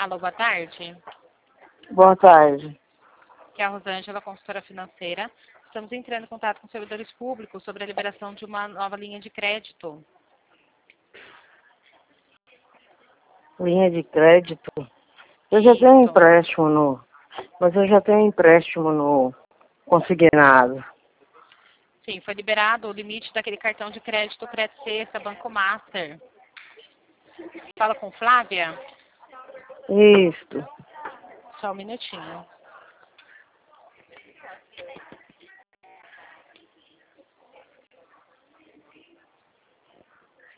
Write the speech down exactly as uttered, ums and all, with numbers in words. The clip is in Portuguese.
Alô, boa tarde. Boa tarde. Que é a Rosângela, consultora financeira. Estamos entrando em contato com servidores públicos sobre a liberação de uma nova linha de crédito. Linha de crédito. Eu já Isso. tenho um empréstimo no. Mas eu já tenho um empréstimo no consignado. Sim, foi liberado o limite daquele cartão de crédito Crédito Sexta, Banco Master. Fala com Flávia? Isto. Só um minutinho.